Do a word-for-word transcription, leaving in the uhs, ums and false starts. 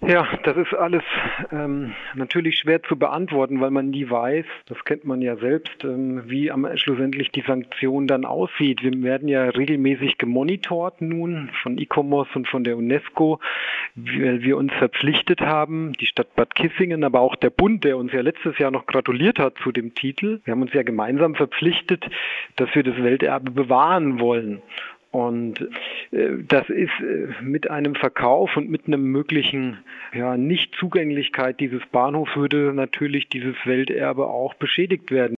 Ja, das ist alles ähm, natürlich schwer zu beantworten, weil man nie weiß, das kennt man ja selbst, ähm, wie am schlussendlich die Sanktion dann aussieht. Wir werden ja regelmäßig gemonitort nun von ICOMOS und von der UNESCO, weil wir uns verpflichtet haben, die Stadt Bad Kissingen, aber auch der Bund, der uns ja letztes Jahr noch gratuliert hat zu dem Titel. Wir haben uns ja gemeinsam verpflichtet, dass wir das Welterbe bewahren wollen. Und äh, das ist äh, mit einem Verkauf und mit einem möglichen ja, Nichtzugänglichkeit dieses Bahnhofs würde natürlich dieses Welterbe auch beschädigt werden.